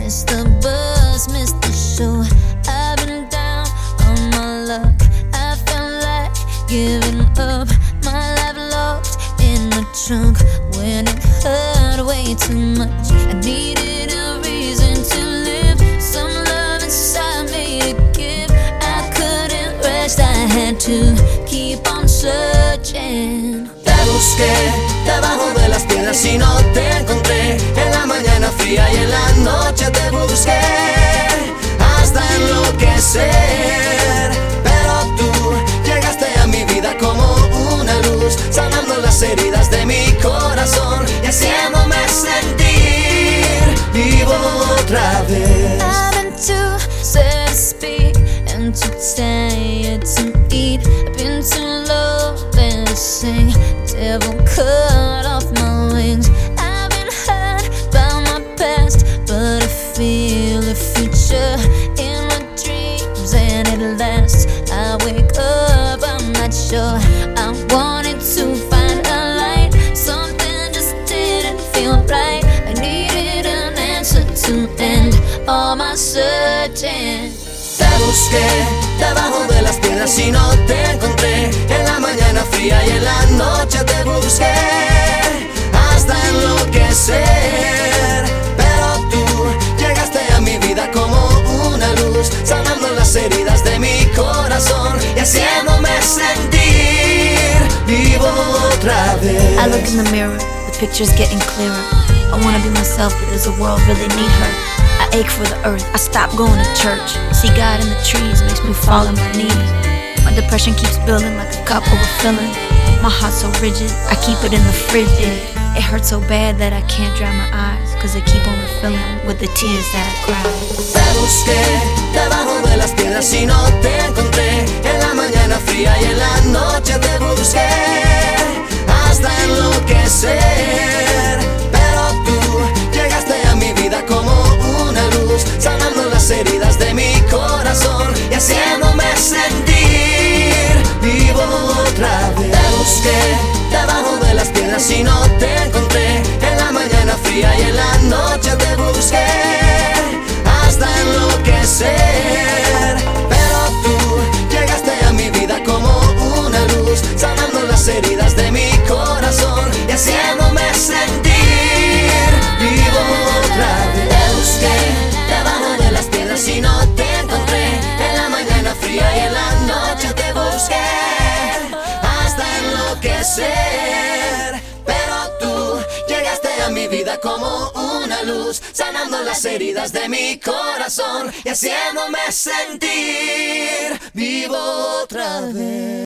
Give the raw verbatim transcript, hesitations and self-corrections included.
Missed the bus, missed the show. I've been down on my luck. I felt like giving up. My life locked in the trunk when it hurt way too much. I needed a reason to live, some love inside me to give. I couldn't rest, I had to keep on searching. Te busqué debajo de las piedras y no te encontré. En la mañana fría y en la noche te busqué hasta enloquecer. Pero tú llegaste a mi vida como una luz, sanando las heridas de mi corazón y haciéndome sentir vivo otra vez. I've been too sad to speak and too tired to eat. I've been too low to sing. Devil cut off my wings. I've been hurt by my past, but I feel a future in my dreams, and at last I wake up. I'm not sure. I wanted to find a light. Something just didn't feel right. I needed an answer to end all my searching. Te busqué debajo de las piedras y no te encontré. En la mañana fría y en la noche te busqué hasta enloquecer. Pero tú llegaste a mi vida como una luz, sanando las heridas de mi corazón y haciéndome sentir vivo otra vez. I look in the mirror, the picture's getting clearer. I wanna be myself, but does the world really need her? I ache for the earth, I stop going to church. See God in the trees, makes me fall on my knees. My depression keeps building like a cup overfilling. My heart's so rigid, I keep it in the fridge. It hurts so bad that I can't dry my eyes, cause they keep on refilling with the tears that I cry. Te busqué debajo de las piedras y no te encontré. En la mañana fría y en la noche te busqué hasta enloquecer. Pero tú llegaste a mi vida como una luz, sanando las heridas de mi corazón y haciéndome sentir vivo otra vez. Te busqué debajo de las piedras y no te encontré. En la mañana fría y en la noche te busqué hasta enloquecer. Pero tú llegaste a mi vida como una luz, sanando las heridas de mi corazón y haciéndome sentir vivo otra vez. Te busqué debajo de las piedras y no te encontré. En la mañana fría y en la noche te busqué hasta enloquecer. Pero tú llegaste a mi vida como una luz, sanando las heridas de mi corazón y haciéndome sentir vivo otra vez.